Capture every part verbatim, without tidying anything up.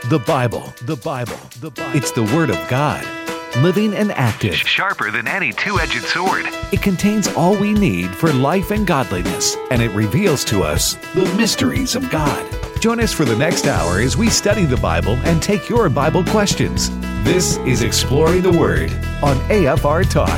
The Bible, the Bible, the Bible. It's the Word of God, living and active. Sharper than any two-edged sword. It contains all we need for life and godliness, and it reveals to us the mysteries of God. Join us for the next hour as we study the Bible and take your Bible questions. This is Exploring the Word on A F R Talk.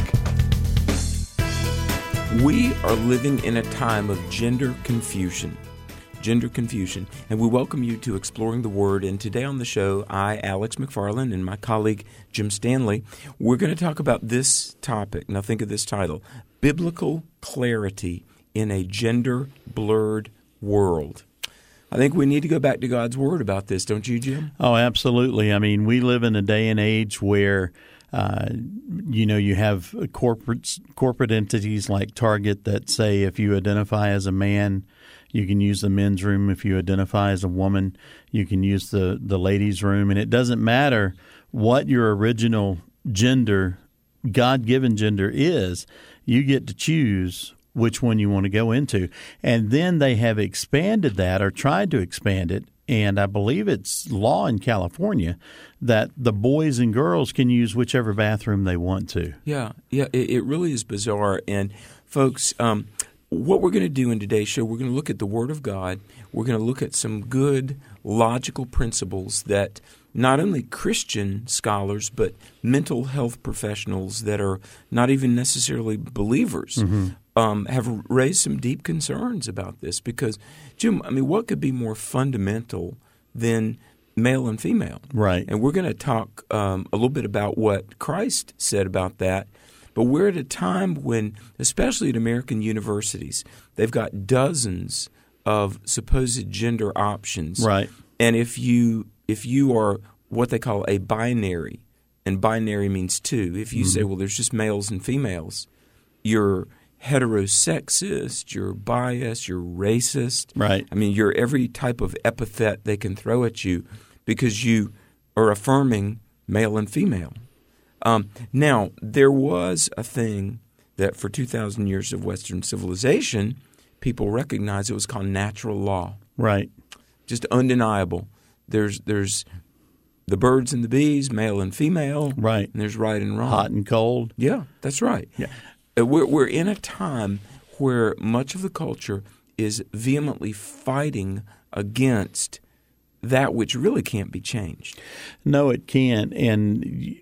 We are living in a time of gender confusion. Gender confusion. And we welcome you to Exploring the Word. And today on the show, I, Alex McFarland, and my colleague Jim Stanley, we're going to talk about this topic. Now think of this title, Biblical Clarity in a Gender-Blurred World. I think we need to go back to God's Word about this, don't you, Jim? Oh, absolutely. I mean, we live in a day and age where Uh, you know, you have corporate corporate entities like Target that say if you identify as a man, you can use the men's room. If you identify as a woman, you can use the, the ladies' room. And it doesn't matter what your original gender, God-given gender is, you get to choose which one you want to go into. And then they have expanded that or tried to expand it. And I believe it's law in California that the boys and girls can use whichever bathroom they want to. Yeah, yeah, it, it really is bizarre. And folks, um, what we're going to do in today's show, we're going to look at the Word of God. We're going to look at some good logical principles that not only Christian scholars, but mental health professionals that are not even necessarily believers mm-hmm. um, have raised some deep concerns about this. Because, Jim, I mean, what could be more fundamental than male and female? Right. And we're going to talk um, a little bit about what Christ said about that. But we're at a time when, especially at American universities, they've got dozens of supposed gender options. Right. And if you if you are what they call a binary, and binary means two, if you mm-hmm. say, well, there's just males and females, you're heterosexist, you're biased, you're racist. Right. I mean, you're every type of epithet they can throw at you because you are affirming male and female. Um, now, there was a thing that for two thousand years of Western civilization, people recognized. It was called natural law. Right. Just undeniable. There's there's the birds and the bees, male and female. Right. And there's right and wrong. Hot and cold. Yeah, that's right. Yeah. We're, we're in a time where much of the culture is vehemently fighting against that which really can't be changed. No, it can't. And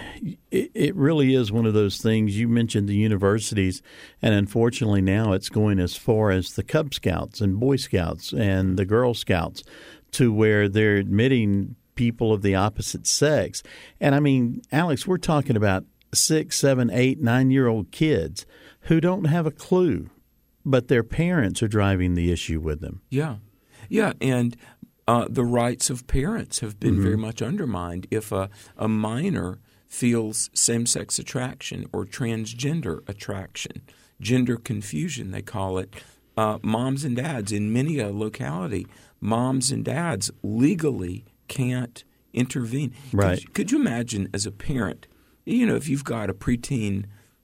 it, it really is one of those things. You mentioned the universities, and unfortunately now it's going as far as the Cub Scouts and Boy Scouts and the Girl Scouts to where they're admitting people of the opposite sex. And I mean, Alex, we're talking about six, seven, eight, nine-year-old kids who don't have a clue, but their parents are driving the issue with them. Yeah. Yeah, and uh, the rights of parents have been mm-hmm. very much undermined. If a, a minor feels same-sex attraction or transgender attraction, gender confusion, they call it, uh, moms and dads in many a locality, moms and dads legally can't intervene. Right. Could, could you imagine as a parent, you know, if you've got a preteen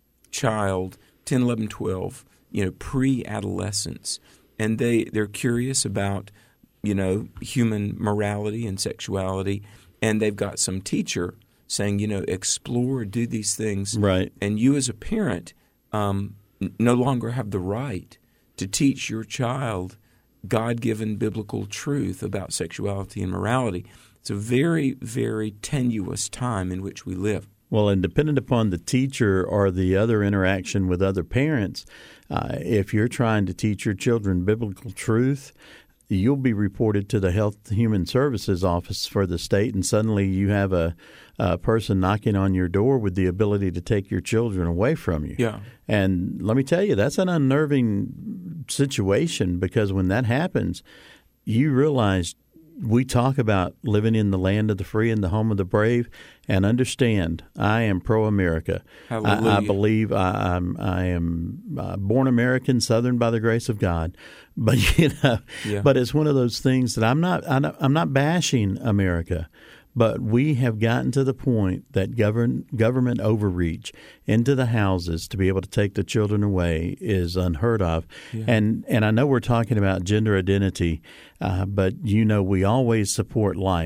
child, ten, eleven, twelve, you know, pre-adolescence, and they, they're curious about, you know, human morality and sexuality, and they've got some teacher saying, you know, explore, do these things. Right. And you as a parent um, n- no longer have the right to teach your child God-given biblical truth about sexuality and morality. It's a very, very tenuous time in which we live. Well, and dependent upon the teacher or the other interaction with other parents, uh, if you're trying to teach your children biblical truth, you'll be reported to the Health Human Services Office for the state, and suddenly you have a, a person knocking on your door with the ability to take your children away from you. Yeah. And let me tell you, that's an unnerving situation because when that happens, you realize we talk about living in the land of the free and the home of the brave, and understand I am pro-America. I, I believe I, I'm I am uh, born American, Southern by the grace of God. But you know, yeah. but it's one of those things that I'm not I'm not bashing America. But we have gotten to the point that govern, government overreach into the houses to be able to take the children away is unheard of. Yeah. And and I know we're talking about gender identity, uh, but, you know, we always support life.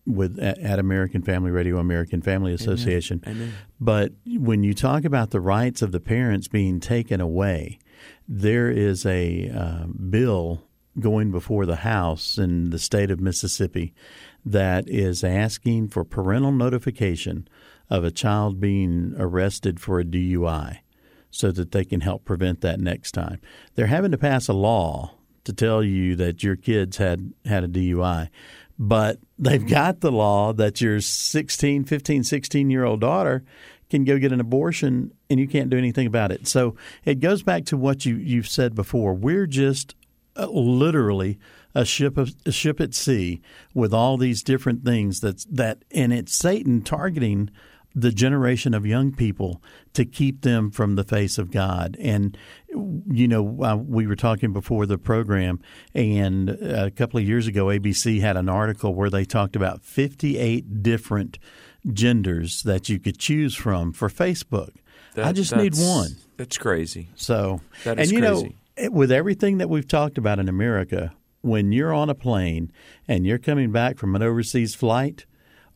with at, at American Family Radio, American Family Association. Amen. Amen. But when you talk about the rights of the parents being taken away, there is a uh, bill going before the House in the state of Mississippi that is asking for parental notification of a child being arrested for a D U I so that they can help prevent that next time. They're having to pass a law to tell you that your kids had, had a D U I, but they've got the law that your sixteen, fifteen, sixteen-year-old daughter can go get an abortion and you can't do anything about it. So it goes back to what you, you've said before. We're just uh, literally a ship of, a ship at sea with all these different things that's that, and it's Satan targeting the generation of young people to keep them from the face of God. And, you know, uh, we were talking before the program, and a couple of years ago, A B C had an article where they talked about fifty-eight different genders that you could choose from for Facebook. That, I just need one. That's crazy. So, that is and you crazy. know, with everything that we've talked about in America, when you're on a plane and you're coming back from an overseas flight,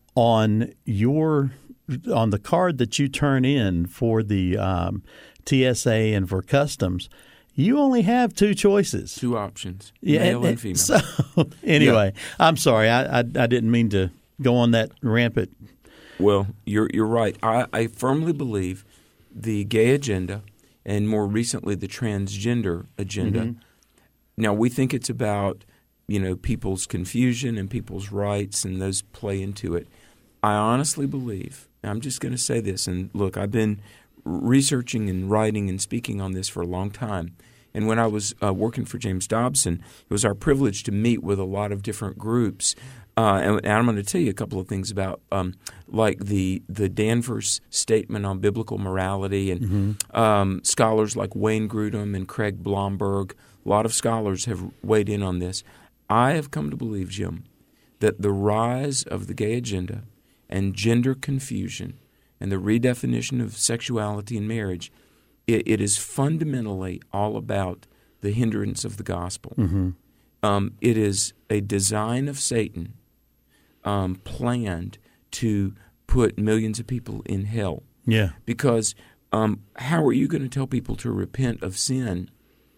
on your on the card that you turn in for the um, T S A and for customs, you only have two choices. Two options, yeah, male and, and female. So, anyway, yeah. I'm sorry. I, I, I didn't mean to go on that rampant. Well, you're you're right. I, I firmly believe the gay agenda and more recently the transgender agenda. Mm-hmm. Now, we think it's about, you know, people's confusion and people's rights, and those play into it. I honestly believe, I'm just going to say this, and look, I've been researching and writing and speaking on this for a long time. And when I was uh, working for James Dobson, it was our privilege to meet with a lot of different groups. Uh, and, and I'm going to tell you a couple of things about, um, like the the Danvers Statement on Biblical Morality, and mm-hmm. um, scholars like Wayne Grudem and Craig Blomberg. A lot of scholars have weighed in on this. I have come to believe, Jim, that the rise of the gay agenda and gender confusion and the redefinition of sexuality and marriage, it, it is fundamentally all about the hindrance of the gospel. Mm-hmm. Um, it is a design of Satan um, planned to put millions of people in hell. Yeah. Because um, how are you going to tell people to repent of sin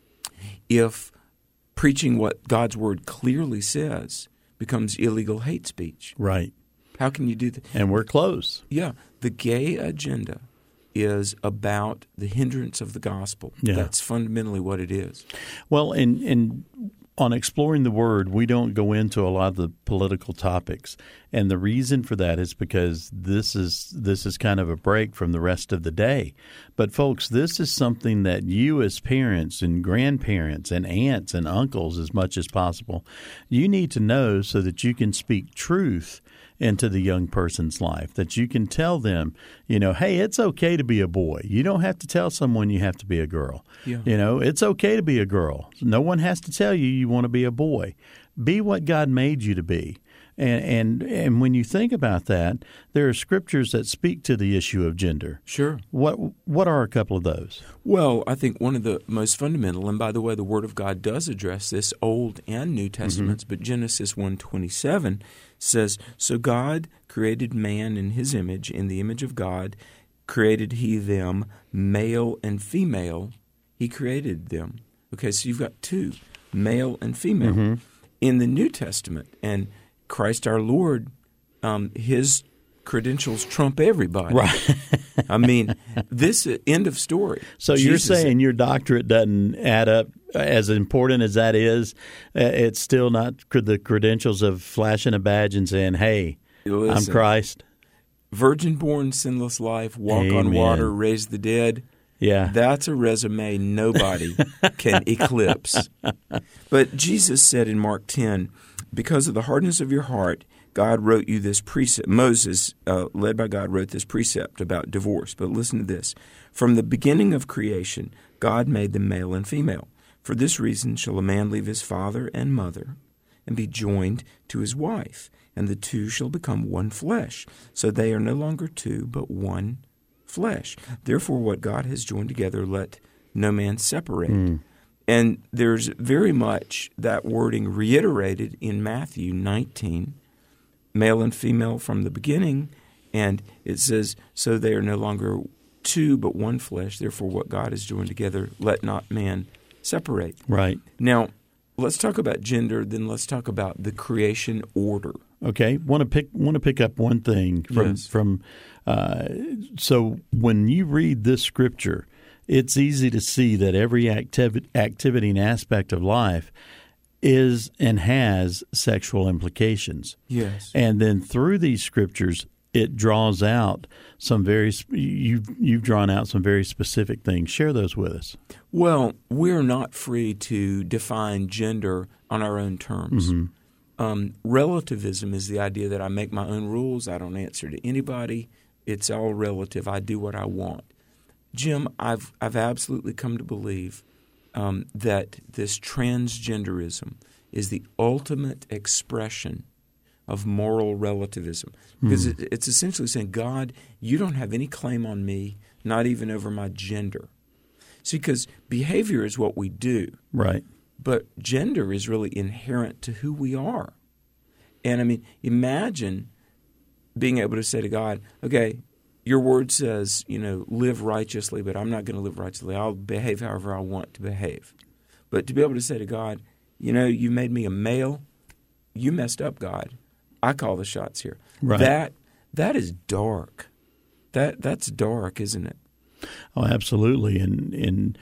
if preaching what God's Word clearly says becomes illegal hate speech? Right. How can you do that? And we're close. Yeah. The gay agenda is about the hindrance of the gospel. Yeah. That's fundamentally what it is. Well, and, and on Exploring the Word, we don't go into a lot of the political topics. And the reason for that is because this is this is kind of a break from the rest of the day. But, folks, this is something that you as parents and grandparents and aunts and uncles, as much as possible, you need to know so that you can speak truth into the young person's life, that you can tell them, you know, hey, it's okay to be a boy. You don't have to tell someone you have to be a girl. Yeah. You know, it's okay to be a girl. No one has to tell you you want to be a boy. Be what God made you to be. And, and and when you think about that, there are scriptures that speak to the issue of gender. Sure. What what are a couple of those? Well, I think one of the most fundamental, and by the way, the Word of God does address this, Old and New Testaments, mm-hmm. but Genesis one twenty-seven says, "So God created man in his image, in the image of God created he them, male and female, he created them." Okay, so you've got two, male and female. Mm-hmm. In the New Testament, and Christ our Lord, um, his credentials trump everybody. Right. I mean, this uh, end of story. So Jesus, you're saying your doctorate doesn't add up, as important as that is, uh, it's still not the credentials of flashing a badge and saying, hey, listen, I'm Christ. Virgin-born, sinless life, walk Amen. On water, raise the dead. Yeah. That's a resume nobody can eclipse. But Jesus said in Mark ten, because of the hardness of your heart, God wrote you this precept. Moses, uh, led by God, wrote this precept about divorce. But listen to this. From the beginning of creation, God made them male and female. For this reason shall a man leave his father and mother and be joined to his wife, and the two shall become one flesh. So they are no longer two, but one flesh. Therefore, what God has joined together, let no man separate. Mm. And there's very much that wording reiterated in Matthew nineteen, male and female from the beginning, and it says, so they are no longer two but one flesh, therefore what God has joined together, let not man separate. Right. Now, let's talk about gender, then let's talk about the creation order. Okay, want to pick want to pick up one thing from Yes. from. Uh, so when you read this scripture, it's easy to see that every activi- activity and aspect of life is and has sexual implications. Yes. And then through these scriptures, it draws out some very you've you've drawn out some very specific things. Share those with us. Well, we're not free to define gender on our own terms. Mm-hmm. Um, relativism is the idea that I make my own rules. I don't answer to anybody. It's all relative. I do what I want. Jim, I've I've absolutely come to believe um, that this transgenderism is the ultimate expression of moral relativism, because mm. it, it's essentially saying, God, you don't have any claim on me, not even over my gender. See, because behavior is what we do. Right. But gender is really inherent to who we are. And, I mean, imagine being able to say to God, okay, your word says, you know, live righteously, but I'm not going to live righteously. I'll behave however I want to behave. But to be able to say to God, you know, you made me a male. You messed up, God. I call the shots here. Right. That that is dark. That that's dark, isn't it? Oh, absolutely. And and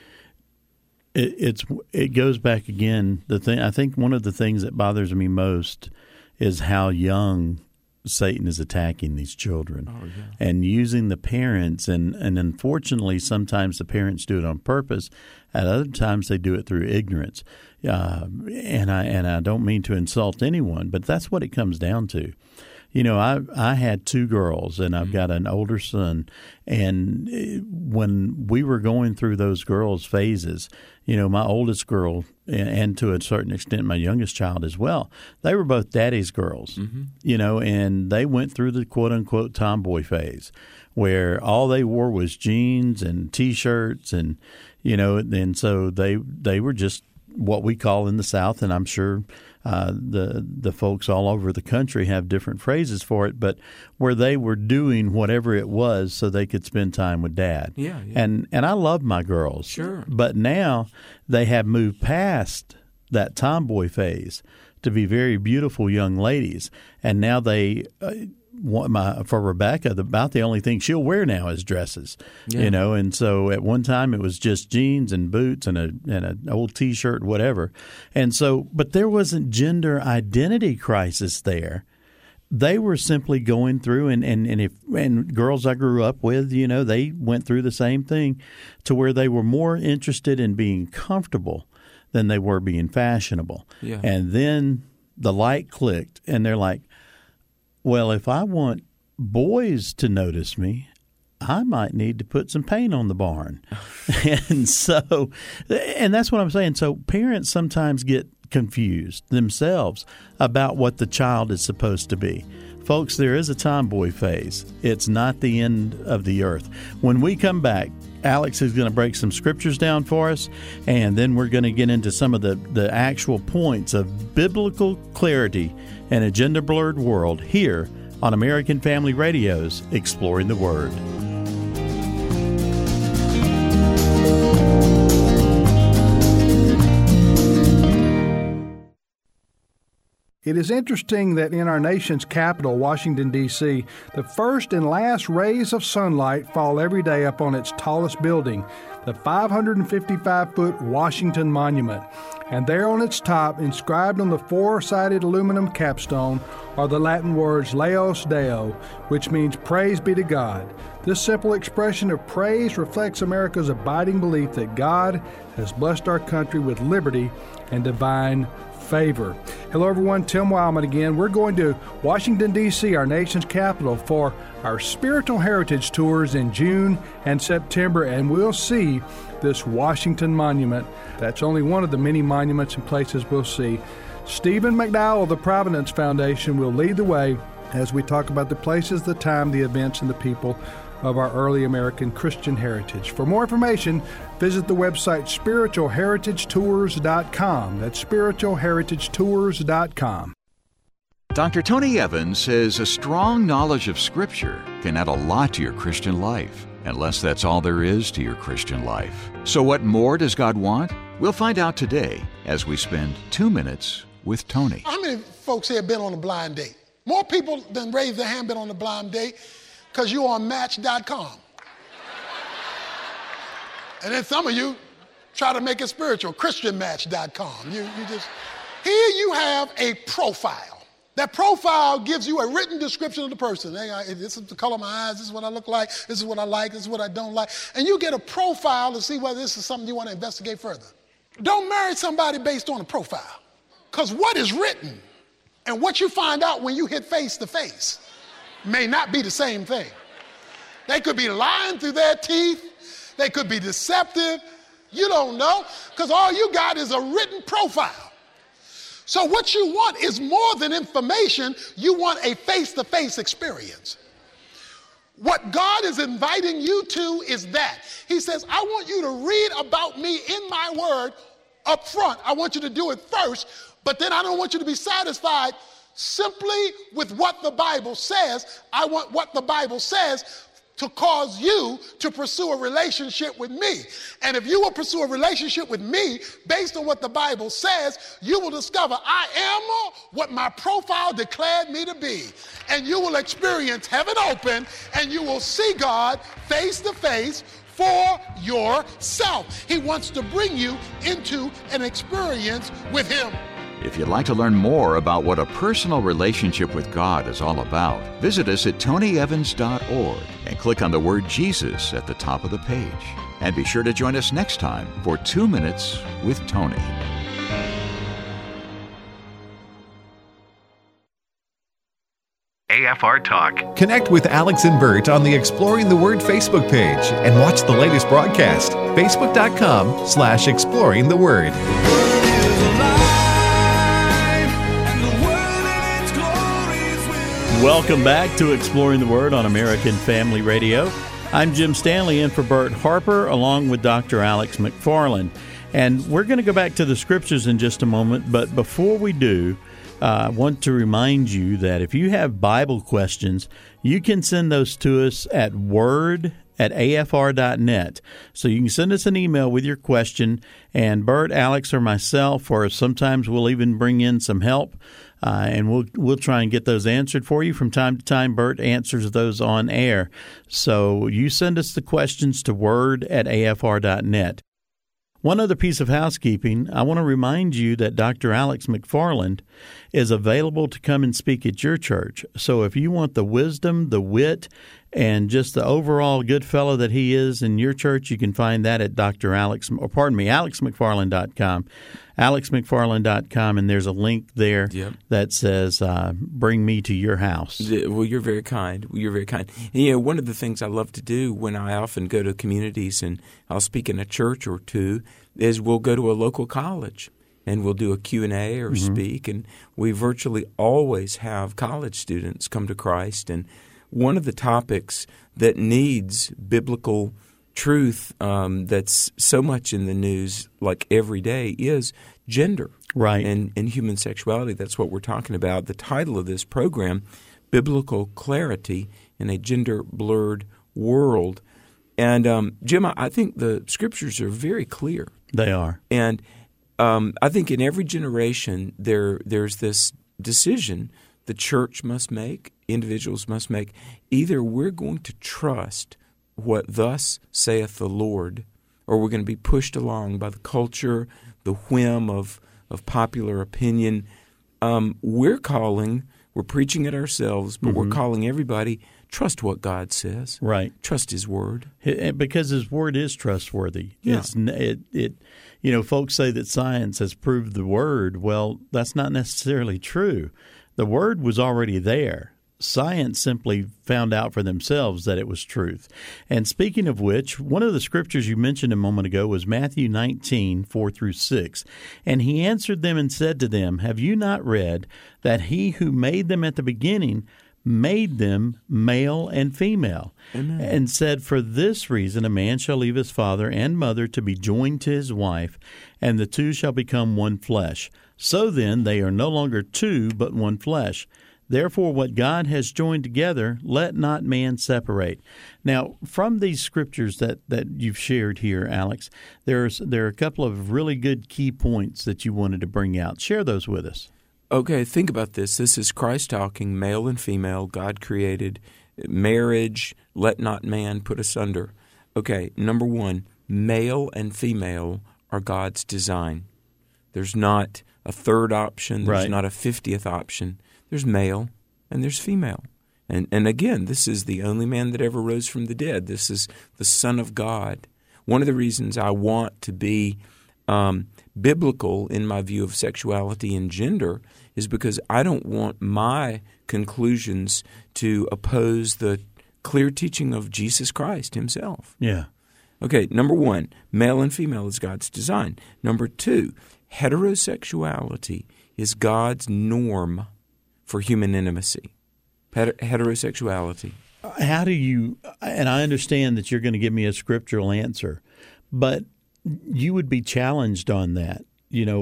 it, it's it goes back again. The thing I think one of the things that bothers me most is how young Satan is attacking these children oh, yeah. and using the parents. And, and unfortunately, sometimes the parents do it on purpose. At other times, they do it through ignorance. Uh, and I and I don't mean to insult anyone, but that's what it comes down to. You know, I I had two girls, and I've mm-hmm. got an older son. And when we were going through those girls' phases, you know, my oldest girl, and to a certain extent my youngest child as well, they were both daddy's girls, mm-hmm. you know, and they went through the quote-unquote tomboy phase where all they wore was jeans and T-shirts and, you know, and so they they were just what we call in the South, and I'm sure uh, the the folks all over the country have different phrases for it, but where they were doing whatever it was so they could spend time with Dad. Yeah, yeah. And and I love my girls. Sure. But now they have moved past that tomboy phase to be very beautiful young ladies, and now they uh, My, for Rebecca, the, about the only thing she'll wear now is dresses, yeah. you know. And so at one time it was just jeans and boots and a and an old T-shirt, whatever. And so, but there wasn't gender identity crisis there. They were simply going through, and and and if and girls I grew up with, you know, they went through the same thing, to where they were more interested in being comfortable than they were being fashionable. Yeah. And then the light clicked, and they're like, well, if I want boys to notice me, I might need to put some paint on the barn. and so, and that's what I'm saying. So parents sometimes get confused themselves about what the child is supposed to be. Folks, there is a tomboy phase. It's not the end of the earth. When we come back, Alex is going to break some scriptures down for us, and then we're going to get into some of the, the actual points of biblical clarity in a gender-blurred world here on American Family Radio's Exploring the Word. It is interesting that in our nation's capital, Washington, D C, the first and last rays of sunlight fall every day up on its tallest building, the five hundred fifty-five foot Washington Monument. And there on its top, inscribed on the four-sided aluminum capstone, are the Latin words Laus Deo, which means praise be to God. This simple expression of praise reflects America's abiding belief that God has blessed our country with liberty and divine favor. Hello everyone, Tim Wildman again. We're going to Washington, D C, our nation's capital, for our spiritual heritage tours in June and September, and we'll see this Washington Monument. That's only one of the many monuments and places we'll see. Stephen McDowell of the Providence Foundation will lead the way as we talk about the places, the time, the events, and the people of our early American Christian heritage. For more information, visit the website spiritual heritage tours dot com. That's spiritual heritage tours dot com. Doctor Tony Evans says a strong knowledge of Scripture can add a lot to your Christian life, unless that's all there is to your Christian life. So what more does God want? We'll find out today as we spend two minutes with Tony. How many folks here have been on a blind date? More people than raise their hand been on a blind date because you're on Match dot com. And then some of you try to make it spiritual, Christian Match dot com. You, you just, here you have a profile. That profile gives you a written description of the person. Hey, I, this is the color of my eyes, this is what I look like, this is what I like, this is what I don't like. And you get a profile to see whether this is something you want to investigate further. Don't marry somebody based on a profile. Because what is written and what you find out when you hit face to face may not be the same thing. They could be lying through their teeth. They could be deceptive. You don't know, because all you got is a written profile. So what you want is more than information. You want a face-to-face experience. What God is inviting you to is that. He says, I want you to read about me in my word up front. I want you to do it first, but then I don't want you to be satisfied simply with what the Bible says. I want what the Bible says to cause you to pursue a relationship with me. And if you will pursue a relationship with me based on what the Bible says, you will discover I am what my profile declared me to be. And you will experience heaven open, and you will see God face to face for yourself. He wants to bring you into an experience with him. If you'd like to learn more about what a personal relationship with God is all about, visit us at tony evans dot org and click on the word Jesus at the top of the page. And be sure to join us next time for Two Minutes with Tony. A F R Talk. Connect with Alex and Bert on the Exploring the Word Facebook page and watch the latest broadcast. Facebook.com slash Exploring the Word. Welcome back to Exploring the Word on American Family Radio. I'm Jim Stanley in for Bert Harper along with Doctor Alex McFarland. And we're going to go back to the scriptures in just a moment, but before we do, uh, I want to remind you that if you have Bible questions, you can send those to us at word at A F R dot net. So you can send us an email with your question, and Bert, Alex, or myself, or sometimes we'll even bring in some help, Uh, and we'll we'll try and get those answered for you. From time to time, Bert answers those on air. So you send us the questions to word at A F R dot net. One other piece of housekeeping, I want to remind you that Doctor Alex McFarland is available to come and speak at your church. So if you want the wisdom, the wit, and just the overall good fellow that he is in your church, you can find that at Doctor Alex, or pardon me, alex mcfarland dot com. alex mcfarland dot com, and there's a link there yep. that says, uh, bring me to your house. Well, you're very kind. You're very kind. And, you know, one of the things I love to do when I often go to communities and I'll speak in a church or two is we'll go to a local college and we'll do a Q and A or mm-hmm. speak, and we virtually always have college students come to Christ. And one of the topics that needs biblical truth um, that's so much in the news like every day is gender right. and, and human sexuality. That's what we're talking about. The title of this program, Biblical Clarity in a Gender-Blurred World. And, um, Jim, I think the scriptures are very clear. They are. And um, I think in every generation there there's this decision the church must make, individuals must make. Either we're going to trust what thus saith the Lord, or we're going to be pushed along by the culture, the whim of, of popular opinion. Um, we're calling, we're preaching it ourselves, but mm-hmm. we're calling everybody, trust what God says. Right. Trust His Word. Because His Word is trustworthy. Yeah. It's, it, it, you know, folks say that science has proved the Word. Well, that's not necessarily true. The Word was already there. Science simply found out for themselves that it was truth. And speaking of which, one of the scriptures you mentioned a moment ago was Matthew nineteen, four through six. And He answered them and said to them, have you not read that He who made them at the beginning made them male and female? Amen. And said, for this reason a man shall leave his father and mother to be joined to his wife, and the two shall become one flesh. So then they are no longer two, but one flesh. Therefore, what God has joined together, let not man separate. Now, from these scriptures that, that you've shared here, Alex, there's there are a couple of really good key points that you wanted to bring out. Share those with us. Okay, think about this. This is Christ talking, male and female, God created, marriage, let not man put asunder. Okay, number one, male and female are God's design. There's not a third option. There's Right. not a fiftieth option. There's male and there's female. And and again, this is the only man that ever rose from the dead. This is the Son of God. One of the reasons I want to be um, biblical in my view of sexuality and gender is because I don't want my conclusions to oppose the clear teaching of Jesus Christ himself. Yeah. Okay, number one, male and female is God's design. Number two, heterosexuality is God's norm for human intimacy. Heter- heterosexuality. How do you, and I understand that you're going to give me a scriptural answer, but you would be challenged on that. You know,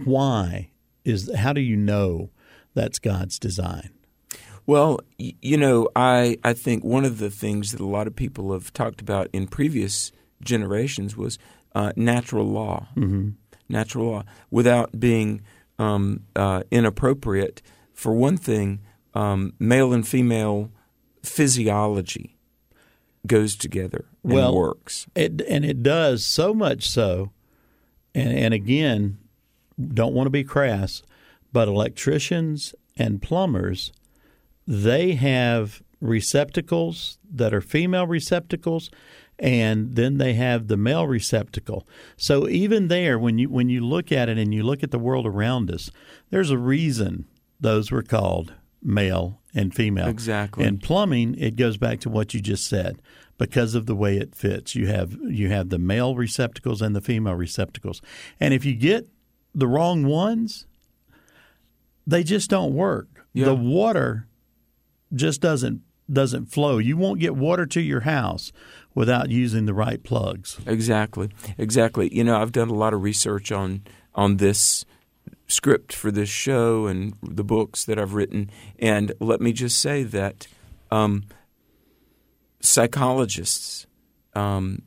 why is, how do you know that's God's design? Well, y- you know, I, I think one of the things that a lot of people have talked about in previous generations was uh, natural law. Mm-hmm. Natural law, without being um, uh, inappropriate. For one thing, um, male and female physiology goes together and well, works. It, and it does so much so, and, and again, don't want to be crass, but electricians and plumbers, they have receptacles that are female receptacles, and then they have the male receptacle. So even there, when you when you look at it and you look at the world around us, there's a reason those were called male and female. Exactly. In plumbing, it goes back to what you just said. Because of the way it fits, you have you have the male receptacles and the female receptacles. And if you get the wrong ones, they just don't work. Yeah. The water just doesn't doesn't flow. You won't get water to your house without using the right plugs. Exactly. Exactly. You know, I've done a lot of research on on this script for this show and the books that I've written. And let me just say that um, psychologists, um,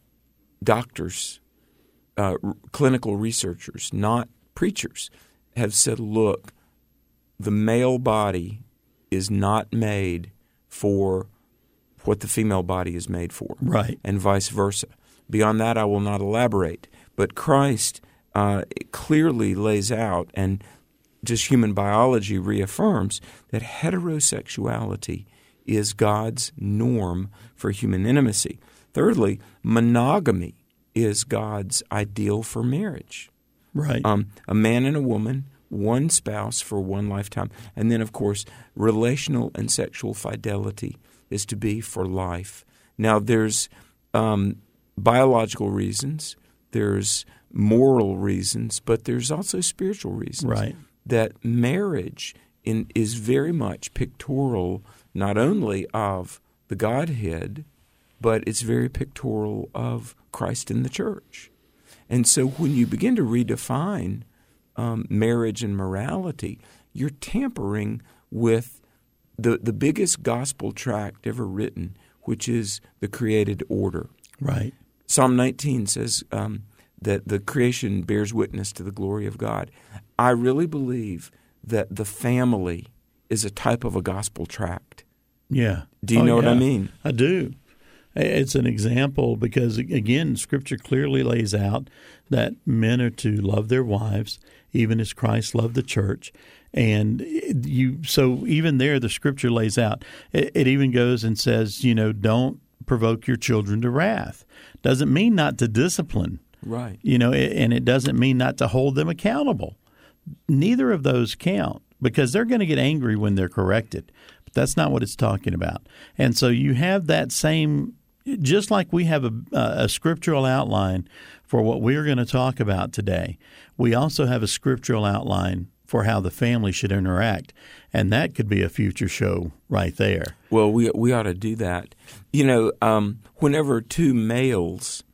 doctors, uh, r- clinical researchers, not preachers, have said, look, the male body is not made for what the female body is made for. Right. And vice versa. Beyond that, I will not elaborate. But Christ uh, clearly lays out, and just human biology reaffirms, that heterosexuality is God's norm for human intimacy. Thirdly, monogamy is God's ideal for marriage. Right. Um, a man and a woman, one spouse for one lifetime. And then, of course, relational and sexual fidelity is to be for life. Now, there's um, biological reasons, there's moral reasons, but there's also spiritual reasons. Right. That marriage in, is very much pictorial not only of the Godhead, but it's very pictorial of Christ in the church. And so when you begin to redefine um, marriage and morality, you're tampering with the, the biggest gospel tract ever written, which is the created order. Right. Psalm nineteen says um, that the creation bears witness to the glory of God. I really believe that the family is a type of a gospel tract. Yeah. Do you Oh, know what I yeah. mean? I do. It's an example because, again, Scripture clearly lays out that men are to love their wives, even as Christ loved the church. And you, so even there, the Scripture lays out. It, it even goes and says, you know, don't provoke your children to wrath. Doesn't mean not to discipline. Right. You know, and it doesn't mean not to hold them accountable. Neither of those count because they're going to get angry when they're corrected. But that's not what it's talking about. And so you have that same, just like we have a, a scriptural outline for what we're going to talk about today, we also have a scriptural outline for how the family should interact. And that could be a future show right there. Well, we we ought to do that. You know, um, whenever two males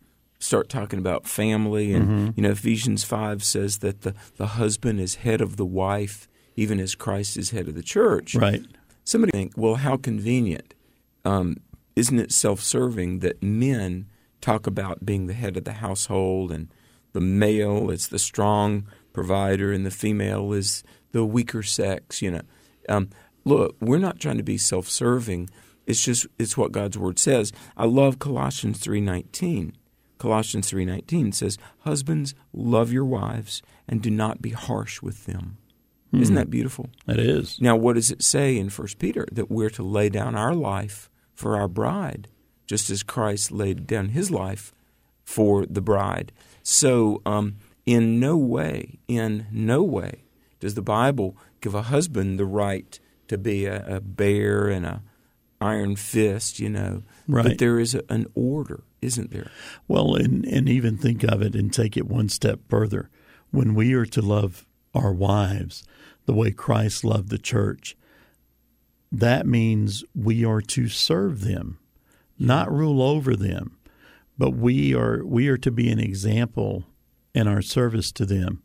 start talking about family. And, Mm-hmm. you know, Ephesians five says that the, the husband is head of the wife, even as Christ is head of the church. Right. Somebody think, well, how convenient. Um, isn't it self-serving that men talk about being the head of the household, and the male is the strong provider and the female is the weaker sex, you know. Um, look, we're not trying to be self-serving. It's just it's what God's Word says. I love Colossians three nineteen. Colossians three nineteen says, "Husbands, love your wives and do not be harsh with them." Hmm. Isn't that beautiful? It is. Now, what does it say in First Peter? That we're to lay down our life for our bride, just as Christ laid down his life for the bride. So um, in no way, in no way does the Bible give a husband the right to be a, a bear and a iron fist, you know. Right. But there is a, an order, isn't there? Well, and, and even think of it and take it one step further. When we are to love our wives the way Christ loved the church, that means we are to serve them, not rule over them, but we are we are to be an example in our service to them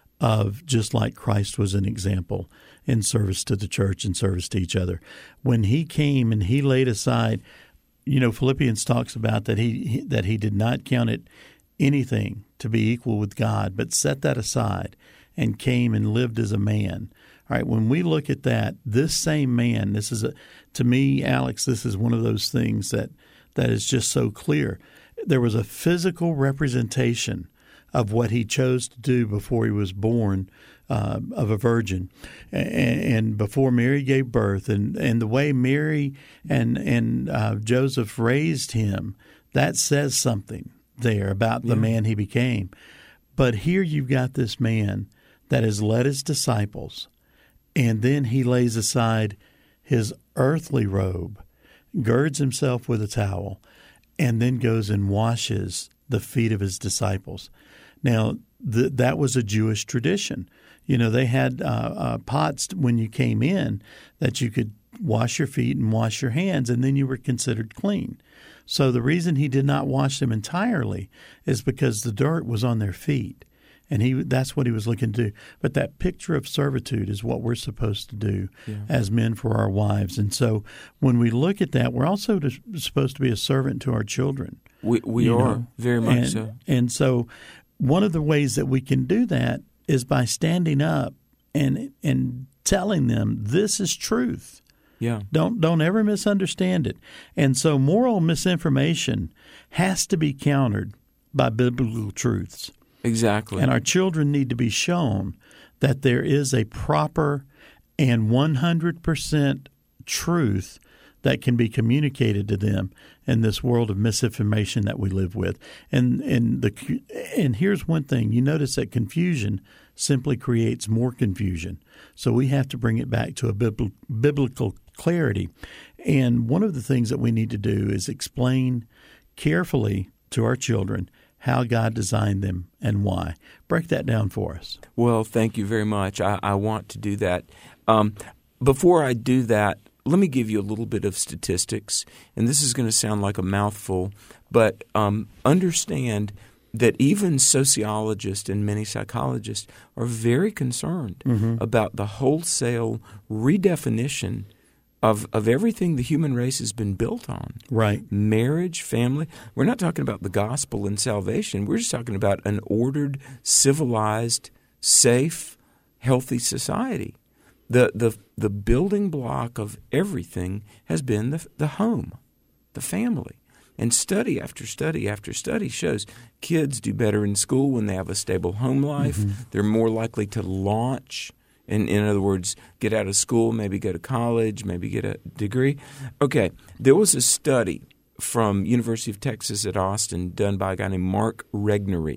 of just like Christ was an example in service to the church and service to each other. When he came and he laid aside, you know, Philippians talks about that he that he did not count it anything to be equal with God, but set that aside and came and lived as a man. All right, when we look at that, this same man, this is a, to me, Alex, this is one of those things that, that is just so clear. There was a physical representation of what he chose to do before he was born uh, of a virgin, and, and before Mary gave birth, and, and the way Mary and and uh, Joseph raised him, that says something there about the yeah. man he became. But here you've got this man that has led his disciples, and then he lays aside his earthly robe, girds himself with a towel, and then goes and washes the feet of his disciples. Now, th- that was a Jewish tradition. You know, they had uh, uh, pots when you came in that you could wash your feet and wash your hands, and then you were considered clean. So the reason he did not wash them entirely is because the dirt was on their feet, and he that's what he was looking to do. But that picture of servitude is what we're supposed to do yeah. as men for our wives. And so when we look at that, we're also to, supposed to be a servant to our children. We, we are, know? very much and, so. And so one of the ways that we can do that is by standing up and and telling them this is truth. Yeah. Don't don't ever misunderstand it. And so moral misinformation has to be countered by biblical truths. Exactly. And our children need to be shown that there is a proper and one hundred percent truth that can be communicated to them in this world of misinformation that we live with. And and the and here's one thing. You notice that confusion simply creates more confusion. So we have to bring it back to a biblical clarity. And one of the things that we need to do is explain carefully to our children how God designed them and why. Break that down for us. Well, thank you very much. I, I want to do that. Um, before I do that, let me give you a little bit of statistics, and this is going to sound like a mouthful, but um, understand that even sociologists and many psychologists are very concerned mm-hmm. about the wholesale redefinition of of everything the human race has been built on. Right. Marriage, family. We're not talking about the gospel and salvation. We're just talking about an ordered, civilized, safe, healthy society. The the the building block of everything has been the the home, the family. And study after study after study shows kids do better in school when they have a stable home life. Mm-hmm. They're more likely to launch, in, in other words, get out of school, maybe go to college, maybe get a degree. Okay, there was a study from University of Texas at Austin done by a guy named Mark Regnery.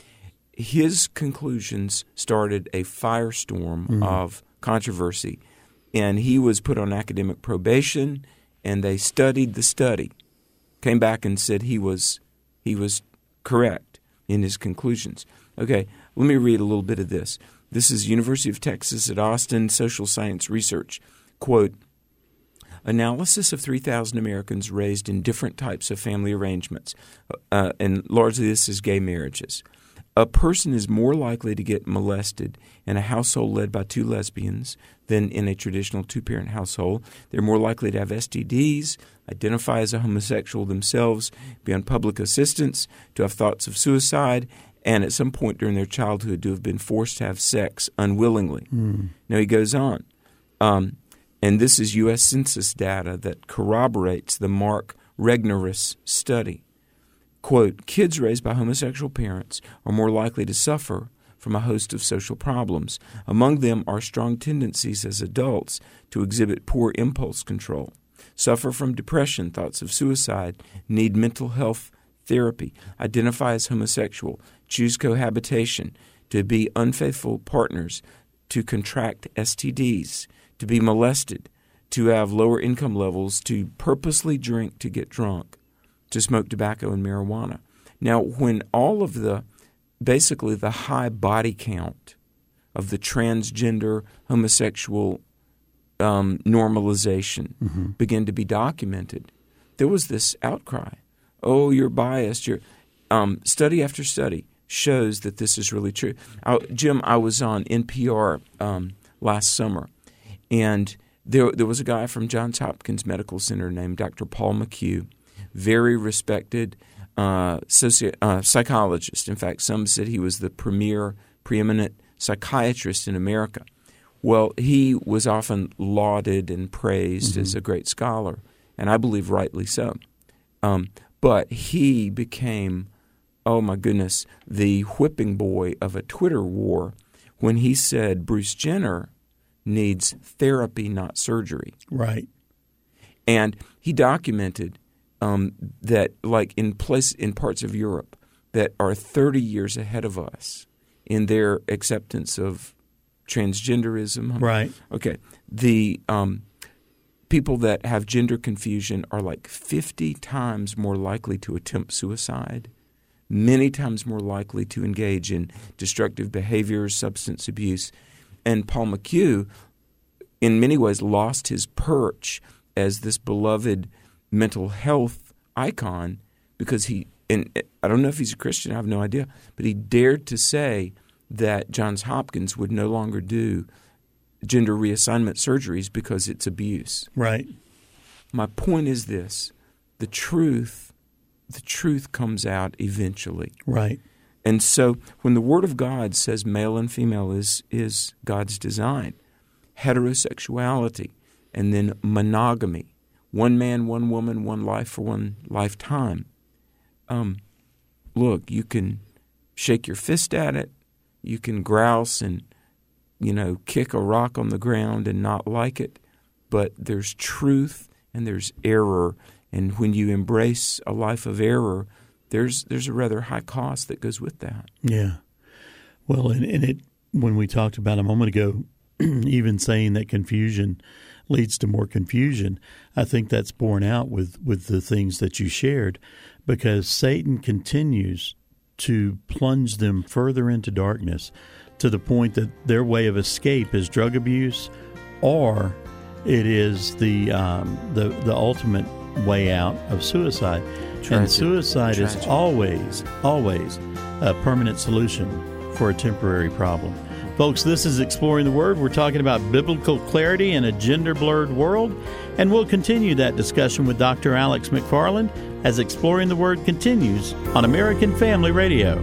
His conclusions started a firestorm mm-hmm. of controversy, and he was put on academic probation, and they studied the study. Came back and said he was he was correct in his conclusions. Okay, let me read a little bit of this. This is University of Texas at Austin Social Science Research. Quote, analysis of three thousand Americans raised in different types of family arrangements, uh, and largely this is gay marriages. A person is more likely to get molested in a household led by two lesbians than in a traditional two-parent household. They're more likely to have S T Ds, identify as a homosexual themselves, be on public assistance, to have thoughts of suicide, and at some point during their childhood to have been forced to have sex unwillingly. Mm. Now he goes on, um, and this is U S Census data that corroborates the Mark Regnerus study. Quote, kids raised by homosexual parents are more likely to suffer from a host of social problems. Among them are strong tendencies as adults to exhibit poor impulse control, suffer from depression, thoughts of suicide, need mental health therapy, identify as homosexual, choose cohabitation, to be unfaithful partners, to contract S T Ds, to be molested, to have lower income levels, to purposely drink to get drunk, to smoke tobacco and marijuana. Now, when all of the, basically the high body count of the transgender homosexual um, normalization mm-hmm. began to be documented, there was this outcry. Oh, you're biased. You're, um, study after study shows that this is really true. I, Jim, I was on N P R um, last summer, and there there was a guy from Johns Hopkins Medical Center named Doctor Paul McHugh, very respected uh, soci- uh, psychologist. In fact, some said he was the premier, preeminent psychiatrist in America. Well, he was often lauded and praised mm-hmm. as a great scholar, and I believe rightly so. Um, but he became, oh my goodness, the whipping boy of a Twitter war when he said Bruce Jenner needs therapy, not surgery. Right. And he documented um, that, like in place in parts of Europe that are thirty years ahead of us in their acceptance of transgenderism. Right. Okay. The um, people that have gender confusion are like fifty times more likely to attempt suicide, many times more likely to engage in destructive behaviors, substance abuse. And Paul McHugh, in many ways, lost his perch as this beloved mental health icon because he, and I don't know if he's a Christian, I have no idea, but he dared to say that Johns Hopkins would no longer do gender reassignment surgeries because it's abuse. Right. My point is this: the truth, the truth comes out eventually. Right. And so when the Word of God says male and female is is God's design, heterosexuality, and then monogamy, one man, one woman, one life for one lifetime, um, look, you can shake your fist at it, you can grouse and, you know, kick a rock on the ground and not like it, but there's truth and there's error. And when you embrace a life of error, there's there's a rather high cost that goes with that. Yeah. Well, and, and it when we talked about a moment ago, even saying that confusion leads to more confusion, I think that's borne out with, with the things that you shared, because Satan continues to plunge them further into darkness to the point that their way of escape is drug abuse, or it is the um, the the ultimate way out of suicide. Tragic. And suicide Tragic. is always, always a permanent solution for a temporary problem. Folks, this is Exploring the Word. We're talking about biblical clarity in a gender-blurred world, and we'll continue that discussion with Doctor Alex McFarland as Exploring the Word continues on American Family Radio.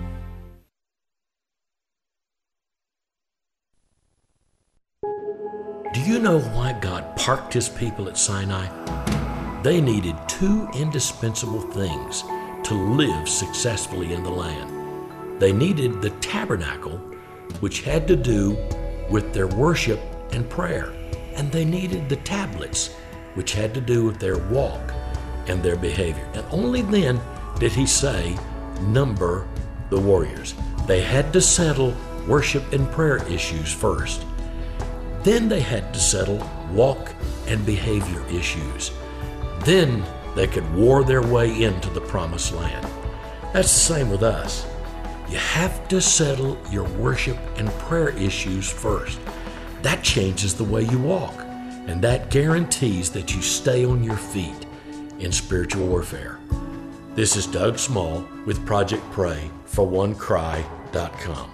Do you know why God parked His people at Sinai? They needed two indispensable things to live successfully in the land. They needed the tabernacle, which had to do with their worship and prayer, and they needed the tablets, which had to do with their walk and their behavior. And only then did He say, number the warriors. They had to settle worship and prayer issues first. Then they had to settle walk and behavior issues. Then they could war their way into the promised land. That's the same with us. You have to settle your worship and prayer issues first. That changes the way you walk. and that guarantees that you stay on your feet in spiritual warfare. This is Doug Small with Project Pray for one cry dot com.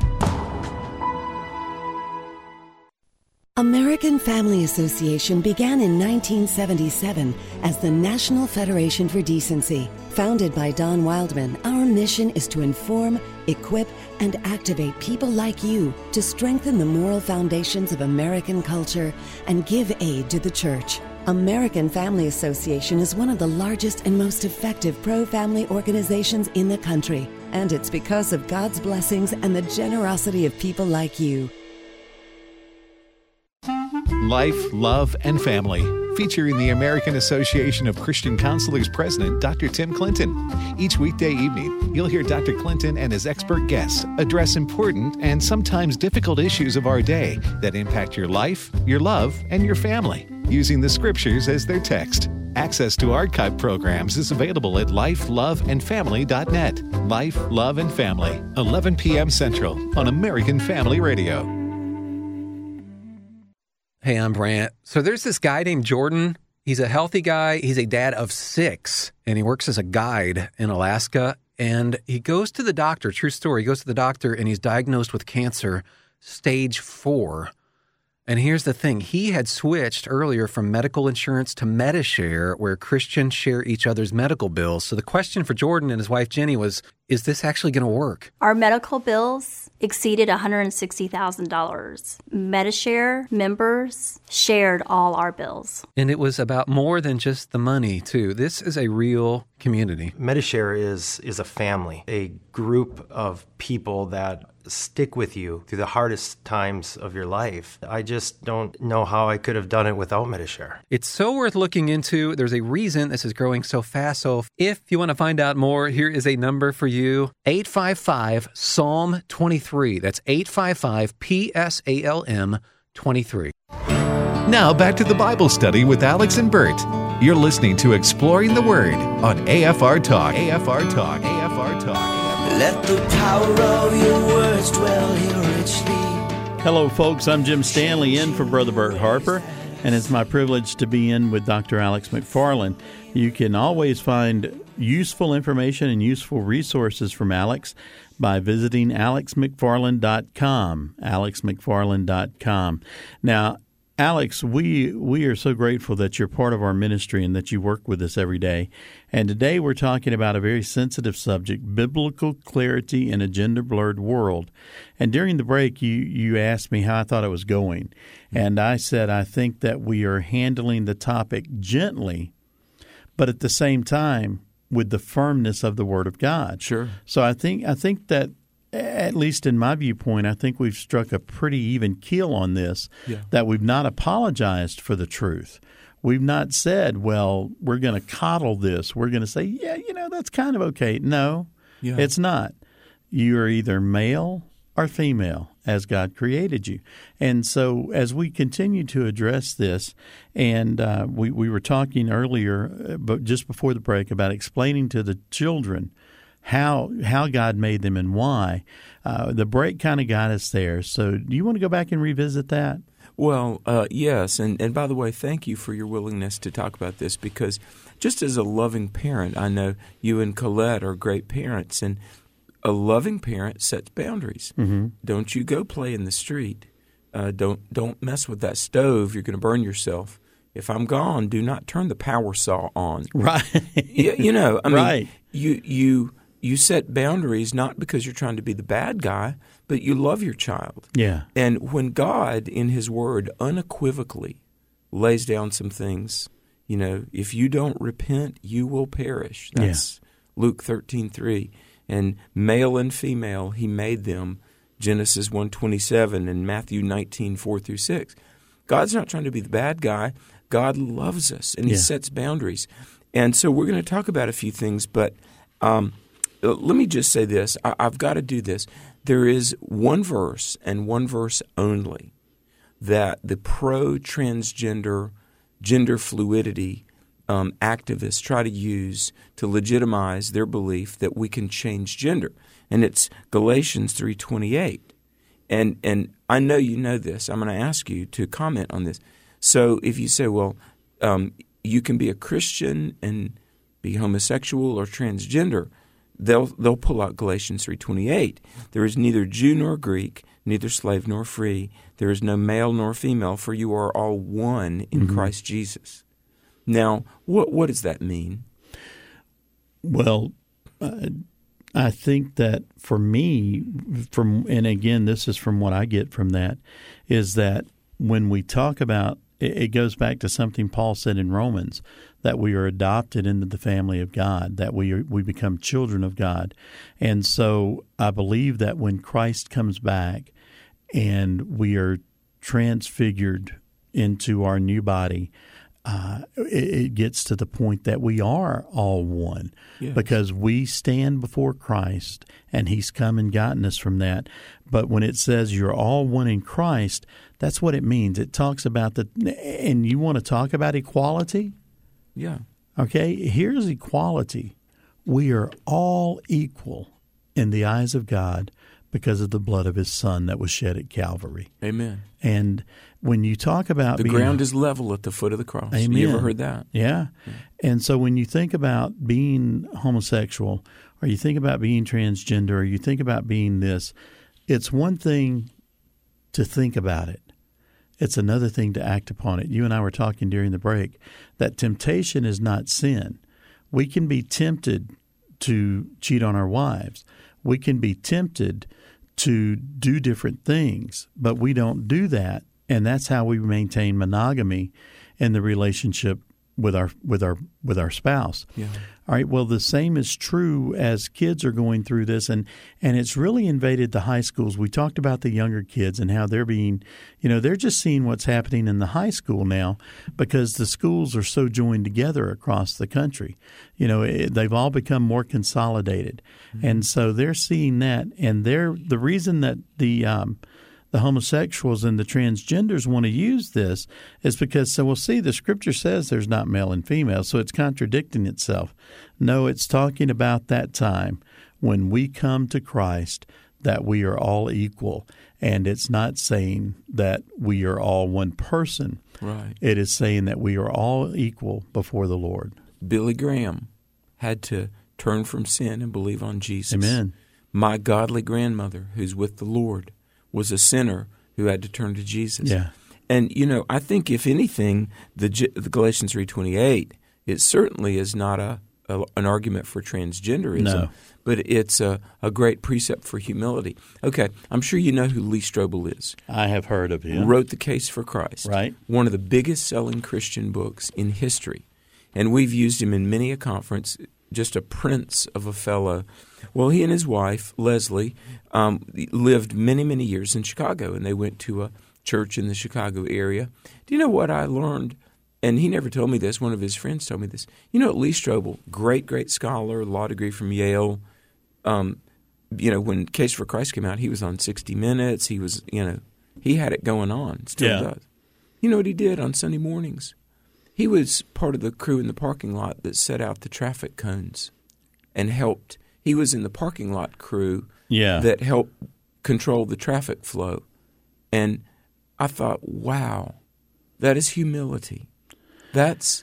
American Family Association began in nineteen seventy-seven as the National Federation for Decency. Founded by Don Wildman, our mission is to inform, equip, and activate people like you to strengthen the moral foundations of American culture and give aid to the church. American Family Association is one of the largest and most effective pro-family organizations in the country, and it's because of God's blessings and the generosity of people like you. Life, Love, and Family, featuring the American Association of Christian Counselors President, Doctor Tim Clinton. Each weekday evening, you'll hear Doctor Clinton and his expert guests address important and sometimes difficult issues of our day that impact your life, your love, and your family, using the scriptures as their text. Access to archive programs is available at life love and family dot net. Life, Love, and Family, eleven p.m. Central on American Family Radio. Hey, I'm Brant. So there's this guy named Jordan. He's a healthy guy. He's a dad of six, and he works as a guide in Alaska. And he goes to the doctor, true story, he goes to the doctor, and he's diagnosed with cancer, stage four. And here's the thing. He had switched earlier from medical insurance to Medi-Share, where Christians share each other's medical bills. So the question for Jordan and his wife, Jenny, was, is this actually going to work? Our medical bills exceeded one hundred sixty thousand dollars. Medi-Share members shared all our bills. And it was about more than just the money, too. This is a real community. Medi-Share is, is a family, a group of people that stick with you through the hardest times of your life. I just don't know how I could have done it without Medi-Share. It's so worth looking into. There's a reason this is growing so fast. So if you want to find out more, here is a number for you. eight five five, S A L M twenty-three. That's eight five five, P S A L M twenty-three. Now back to the Bible study with Alex and Bert. You're listening to Exploring the Word on A F R Talk. A F R Talk. A F R Talk. Let the power of your words dwell here richly. Hello, folks. I'm Jim Stanley in for Brother Bert Harper, and it's my privilege to be in with Doctor Alex McFarland. You can always find useful information and useful resources from Alex by visiting alex mcfarland dot com, alex mcfarland dot com. Now, Alex, we we are so grateful that you're part of our ministry and that you work with us every day. And today we're talking about a very sensitive subject, biblical clarity in a gender-blurred world. And during the break, you, you asked me how I thought it was going. And I said I think that we are handling the topic gently, but at the same time with the firmness of the Word of God. Sure. So I think I think that at least in my viewpoint, I think we've struck a pretty even keel on this, yeah. that we've not apologized for the truth. We've not said, well, we're going to coddle this. We're going to say, yeah, you know, that's kind of okay. No, yeah. It's not. You're either male or female as God created you. And so as we continue to address this, and uh, we, we were talking earlier, but just before the break, about explaining to the children how how God made them and why. Uh, the break kind of got us there. So do you want to go back and revisit that? Well, uh, yes. And, and by the way, thank you for your willingness to talk about this, because just as a loving parent, I know you and Colette are great parents, and a loving parent sets boundaries. Mm-hmm. Don't you go play in the street. Uh, don't don't mess with that stove. You're going to burn yourself. If I'm gone, do not turn the power saw on. Right. you, you know, I mean, right. you you – You set boundaries not because you're trying to be the bad guy, but you love your child. Yeah. And when God, in His Word, unequivocally lays down some things, you know, if you don't repent, you will perish. That's yeah. Luke thirteen three. And male and female, He made them, Genesis one twenty-seven and Matthew nineteen four through six. God's not trying to be the bad guy. God loves us, and He yeah. sets boundaries. And so we're going to talk about a few things, but um, – let me just say this. I, I've got to do this. There is one verse and one verse only that the pro-transgender, gender fluidity um, activists try to use to legitimize their belief that we can change gender. And it's Galatians three twenty-eight. And, and I know you know this. I'm going to ask you to comment on this. So if you say, well, um, you can be a Christian and be homosexual or transgender, they'll they'll pull out Galatians three twenty-eight. There is neither Jew nor Greek, neither slave nor free. There is no male nor female, for you are all one in mm-hmm. Christ Jesus. Now, what what does that mean? Well, uh, I think that for me, from and again, this is from what I get from that, is that when we talk about, it goes back to something Paul said in Romans, that we are adopted into the family of God, that we are, we become children of God. And so I believe that when Christ comes back and we are transfigured into our new body, uh, it, it gets to the point that we are all one, yes. because we stand before Christ and He's come and gotten us from that. But when it says you're all one in Christ, that's what it means. It talks about the, and you want to talk about equality? Yeah. Okay, here's equality. We are all equal in the eyes of God because of the blood of His Son that was shed at Calvary. Amen. And when you talk about the being, ground is level at the foot of the cross. Amen. You ever heard that? Yeah. yeah. And so when you think about being homosexual, or you think about being transgender, or you think about being this, it's one thing to think about it. It's another thing to act upon it. You and I were talking during the break that temptation is not sin. We can be tempted to cheat on our wives. We can be tempted to do different things, but we don't do that, and that's how we maintain monogamy in the relationship with our with our with our spouse. Yeah. All right. Well, the same is true as kids are going through this, and and it's really invaded the high schools. We talked about the younger kids and how they're being, you know, they're just seeing what's happening in the high school now because the schools are so joined together across the country. You know, it, they've all become more consolidated, mm-hmm. and so they're seeing that, and they're the reason that the um, the homosexuals and the transgenders want to use this is because, so we'll see, the Scripture says there's not male and female, so it's contradicting itself. No, it's talking about that time when we come to Christ that we are all equal, and it's not saying that we are all one person. Right. It is saying that we are all equal before the Lord. Billy Graham had to turn from sin and believe on Jesus. Amen. My godly grandmother, who's with the Lord, was a sinner who had to turn to Jesus. Yeah. And, you know, I think if anything, the, the Galatians three twenty-eight, it certainly is not a, a an argument for transgenderism, no. but it's a, a great precept for humility. Okay, I'm sure you know who Lee Strobel is. I have heard of him. Wrote The Case for Christ. Right. One of the biggest selling Christian books in history. And we've used him in many a conference, just a prince of a fellow. Well, he and his wife, Leslie, um, lived many, many years in Chicago, and they went to a church in the Chicago area. Do you know what I learned? And he never told me this. One of his friends told me this. You know, Lee Strobel, great, great scholar, law degree from Yale. Um, you know, when Case for Christ came out, he was on sixty minutes. He was, you know, he had it going on, still yeah. does. You know what he did on Sunday mornings? He was part of the crew in the parking lot that set out the traffic cones and helped. He was in the parking lot crew yeah. that helped control the traffic flow. And I thought, wow, that is humility. That's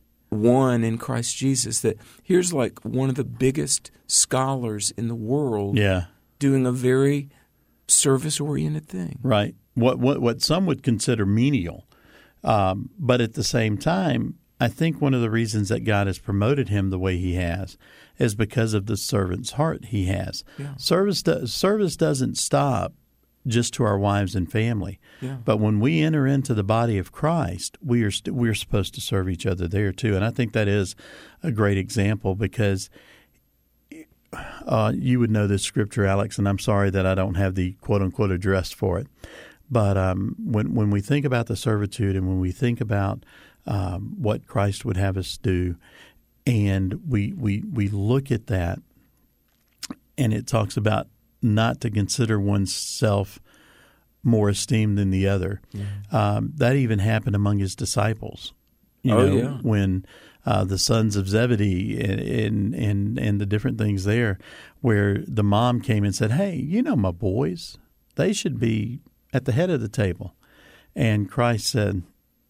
one in Christ Jesus. That here's like one of the biggest scholars in the world yeah. doing a very service-oriented thing. Right. What what what some would consider menial. Um, but at the same time, I think one of the reasons that God has promoted him the way He has is because of the servant's heart he has. Yeah. Service do, service doesn't stop just to our wives and family. Yeah. But when we enter into the body of Christ, we are st- we're supposed to serve each other there too. And I think that is a great example because uh, you would know this scripture, Alex, and I'm sorry that I don't have the quote-unquote address for it. But um, when when we think about the servitude and when we think about um, what Christ would have us do, and we, we we look at that, and it talks about not to consider oneself more esteemed than the other. Mm-hmm. Um, that even happened among His disciples. You oh, know, yeah. when uh, the sons of Zebedee and, and and and the different things there, where the mom came and said, "Hey, you know my boys, they should be at the head of the table," and Christ said,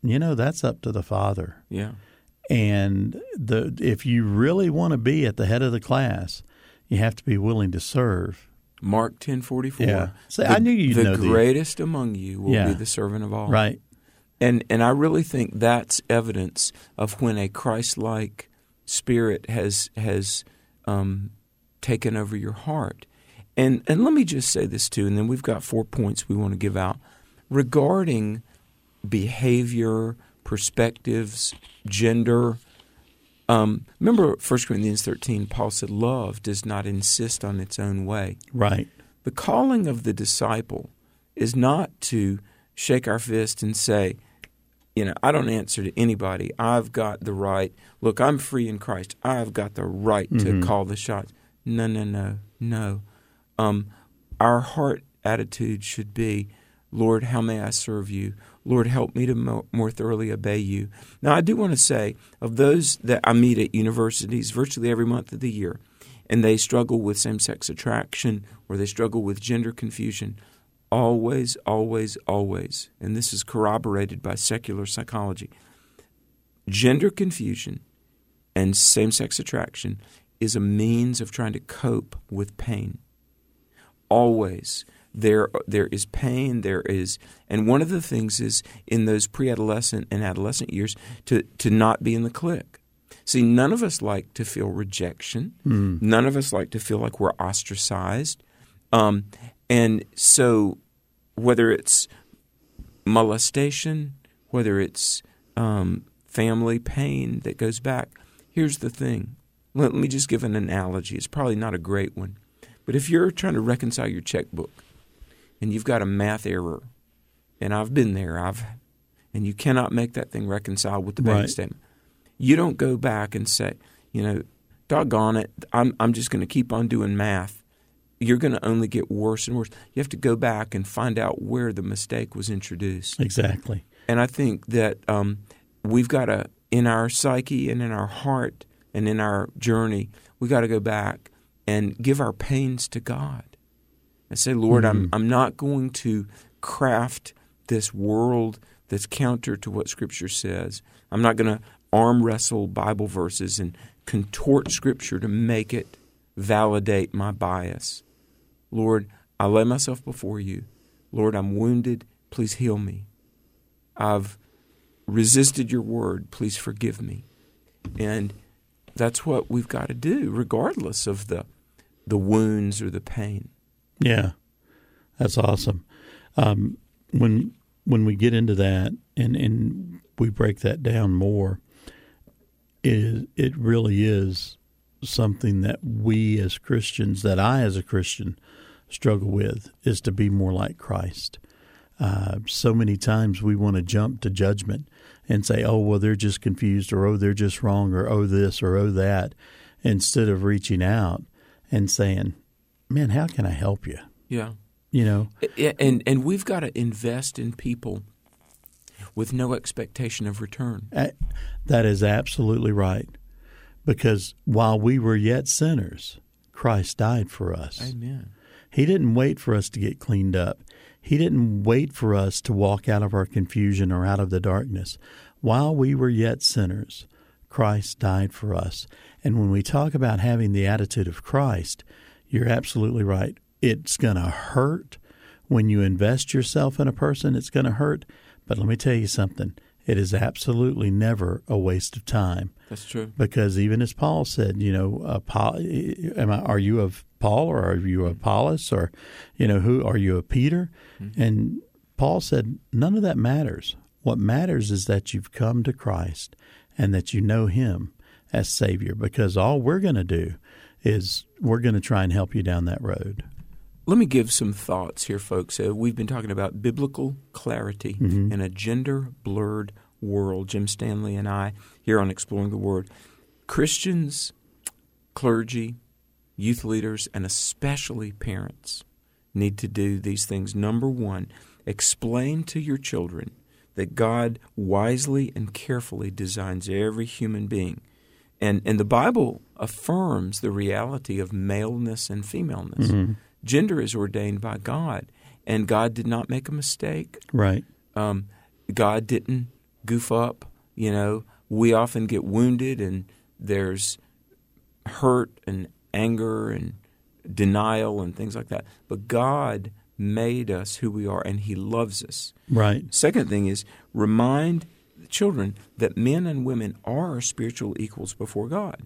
you know, that's up to the father. Yeah. And the if you really want to be at the head of the class, you have to be willing to serve. Mark ten forty-four. Yeah. So the, I knew you'd the know the greatest among you will yeah. be the servant of all. Right. And and I really think that's evidence of when a Christ-like spirit has has um, taken over your heart. And and let me just say this too, and then we've got four points we want to give out regarding behavior, perspectives, gender. Um, remember First Corinthians thirteen, Paul said, love does not insist on its own way. Right. The calling of the disciple is not to shake our fist and say, you know, I don't answer to anybody. I've got the right. Look, I'm free in Christ. I've got the right mm-hmm. to call the shots. No, no, no, no. Um, our heart attitude should be, Lord, how may I serve you? Lord, help me to mo- more thoroughly obey you. Now, I do want to say, of those that I meet at universities virtually every month of the year, and they struggle with same-sex attraction or they struggle with gender confusion, always, always, always, and this is corroborated by secular psychology, gender confusion and same-sex attraction is a means of trying to cope with pain. Always. There there is pain, there is, and one of the things is in those pre-adolescent and adolescent years to, to not be in the clique. See, none of us like to feel rejection. Mm. None of us like to feel like we're ostracized. Um, and so whether it's molestation, whether it's um, family pain that goes back, here's the thing. Let me just give an analogy. It's probably not a great one. But if you're trying to reconcile your checkbook and you've got a math error, and I've been there, I've, and you cannot make that thing reconcile with the bank right. statement, you don't go back and say, you know, doggone it, I'm, I'm just going to keep on doing math. You're going to only get worse and worse. You have to go back and find out where the mistake was introduced. Exactly. And I think that um, we've got to, in our psyche and in our heart and in our journey, we got to go back and give our pains to God and say, Lord, mm-hmm. I'm I'm not going to craft this world that's counter to what Scripture says. I'm not going to arm wrestle Bible verses and contort Scripture to make it validate my bias. Lord, I lay myself before you. Lord, I'm wounded. Please heal me. I've resisted your word. Please forgive me. And that's what we've got to do, regardless of the the wounds or the pain. Yeah, that's awesome. Um, when when we get into that and, and we break that down more, it it really is something that we as Christians, that I as a Christian struggle with, is to be more like Christ. Uh, so many times we want to jump to judgment and say, oh, well, they're just confused, or oh, they're just wrong, or oh, this, or oh, that, instead of reaching out and saying, man, how can I help you? Yeah. You know? And, and we've got to invest in people with no expectation of return. That is absolutely right. Because while we were yet sinners, Christ died for us. Amen. He didn't wait for us to get cleaned up. He didn't wait for us to walk out of our confusion or out of the darkness. While we were yet sinners, Christ died for us. And when we talk about having the attitude of Christ, you're absolutely right. It's going to hurt when you invest yourself in a person. It's going to hurt. But let me tell you something. It is absolutely never a waste of time. That's true. Because even as Paul said, you know, uh, Paul, am I, are you of Paul, or are you of Apollos, or, you know, who are you of Peter? Mm-hmm. And Paul said, none of that matters. What matters is that you've come to Christ and that you know Him as Savior, because all we're going to do is we're going to try and help you down that road. Let me give some thoughts here, folks. Uh, we've been talking about biblical clarity mm-hmm. in a gender-blurred world. Jim Stanley and I here on Exploring the Word. Christians, clergy, youth leaders, and especially parents need to do these things. Number one, explain to your children that God wisely and carefully designs every human being. And, and the Bible affirms the reality of maleness and femaleness. Mm-hmm. Gender is ordained by God, and God did not make a mistake. Right. Um, God didn't goof up. You know, we often get wounded, and there's hurt and anger and denial and things like that. But God made us who we are, and He loves us. Right. Second thing is remind the children that men and women are spiritual equals before God.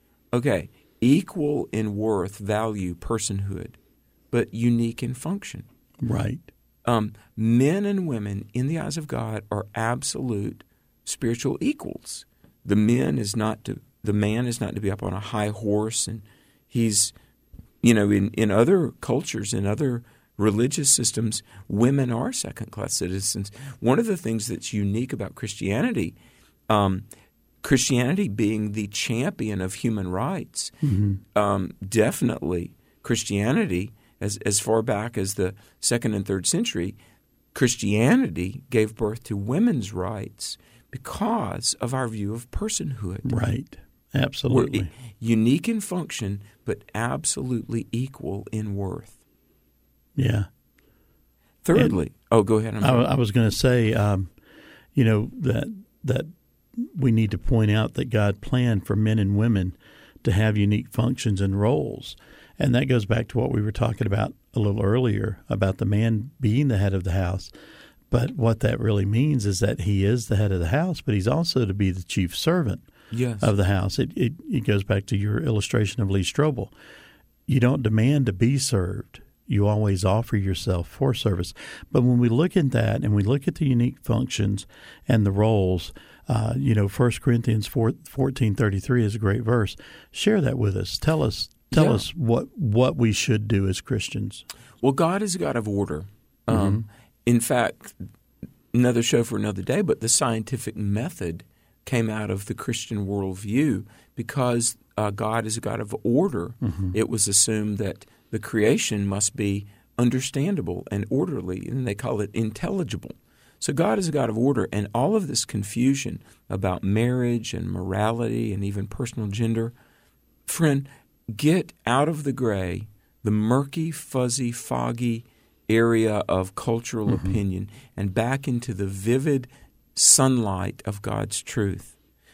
Okay, equal in worth, value, personhood, but unique in function. Right. Um, men and women in the eyes of God are absolute spiritual equals. The men is not to the man is not to be up on a high horse, and he's, you know, in, in other cultures, in other religious systems, women are second-class citizens. One of the things that's unique about Christianity, um, Christianity being the champion of human rights, mm-hmm. um, definitely Christianity, as as far back as the second and third century, Christianity gave birth to women's rights because of our view of personhood. Right. Absolutely. We're unique in function, but absolutely equal in worth. Yeah. Thirdly, and oh, go ahead. I'm I, I was going to say, um, you know, that that we need to point out that God planned for men and women to have unique functions and roles. And that goes back to what we were talking about a little earlier about the man being the head of the house. But what that really means is that he is the head of the house, but he's also to be the chief servant yes. of the house. It, it it goes back to your illustration of Lee Strobel. You don't demand to be served. You always offer yourself for service. But when we look at that and we look at the unique functions and the roles, uh, you know, First Corinthians fourteen thirty-three is a great verse. Share that with us. Tell us tell yeah. us what, what we should do as Christians. Well, God is a God of order. Um, mm-hmm. In fact, another show for another day, but the scientific method came out of the Christian worldview because uh, God is a God of order. Mm-hmm. It was assumed that the creation must be understandable and orderly, and they call it intelligible. So God is a God of order, and all of this confusion about marriage and morality and even personal gender, friend, get out of the gray, the murky, fuzzy, foggy area of cultural mm-hmm. opinion and back into the vivid sunlight of God's truth.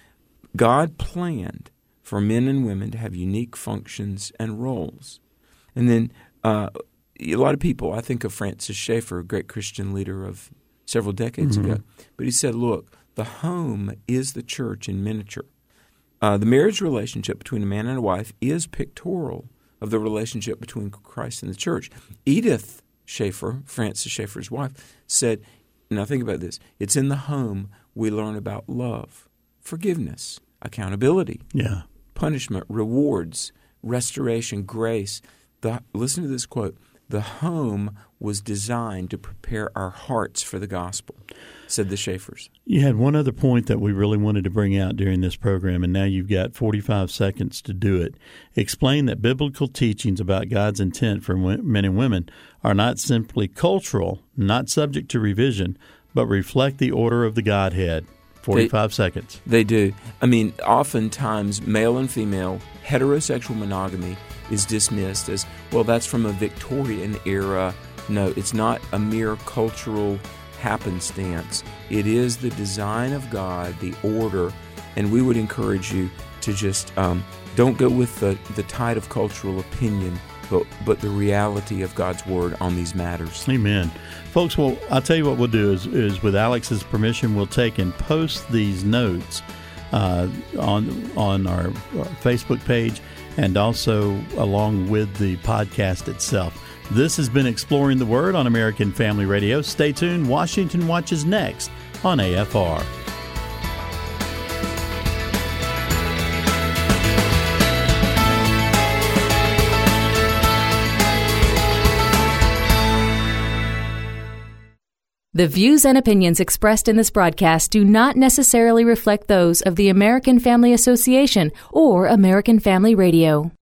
God planned for men and women to have unique functions and roles. And then uh, a lot of people, I think of Francis Schaeffer, a great Christian leader of several decades mm-hmm. ago, but he said, look, the home is the church in miniature. Uh, the marriage relationship between a man and a wife is pictorial of the relationship between Christ and the church. Edith Schaeffer, Francis Schaeffer's wife, said, now think about this, it's in the home we learn about love, forgiveness, accountability, yeah. punishment, rewards, restoration, grace. The, listen to this quote, the home was designed to prepare our hearts for the gospel, said the Schaeffers. You had one other point that we really wanted to bring out during this program, and now you've got forty-five seconds to do it. Explain that biblical teachings about God's intent for men and women are not simply cultural, not subject to revision, but reflect the order of the Godhead. forty-five they, seconds. They do. I mean, oftentimes male and female heterosexual monogamy is dismissed as, well, that's from a Victorian era. No, it's not a mere cultural happenstance. It is the design of God, the order, and we would encourage you to just um, don't go with the, the tide of cultural opinion, but, but the reality of God's Word on these matters. Amen. Folks, well, I'll tell you what we'll do is, is with Alex's permission, we'll take and post these notes uh, on, on our, our Facebook page and also along with the podcast itself. This has been Exploring the Word on American Family Radio. Stay tuned. Washington Watches next on A F R. The views and opinions expressed in this broadcast do not necessarily reflect those of the American Family Association or American Family Radio.